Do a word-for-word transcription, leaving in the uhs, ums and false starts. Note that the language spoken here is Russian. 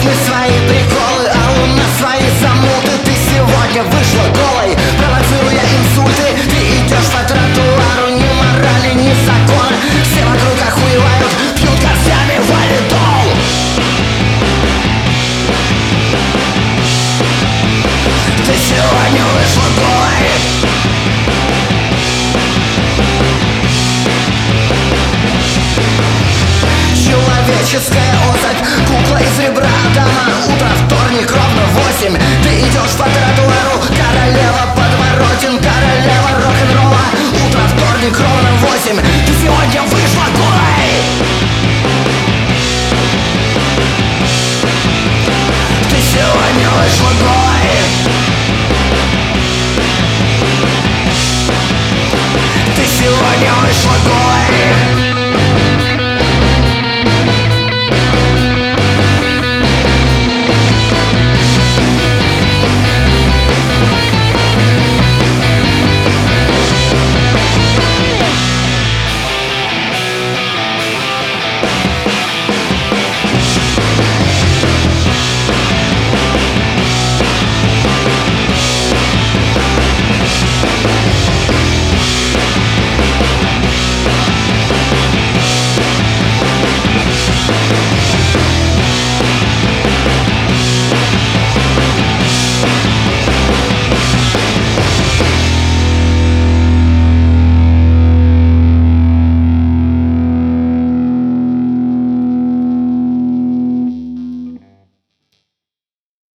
жизни свои приколы, а у нас свои замуты. Ты сегодня вышла голой, провоцируя инсульты. Ты идешь по тротуару, ни морали, ни закона. Все вокруг охуевают, пьют горстями валидол. Ты сегодня вышла голой. Человеческая особь, кукла из ребра Адама. Утро, вторник, ровно восемь. Ты идешь по тротуару, королева подворотен, королева рок-н-ролла. Утро, вторник, ровно восемь. Ты сегодня вышла голой. Ты сегодня вышла голой. Ты сегодня вышла голой.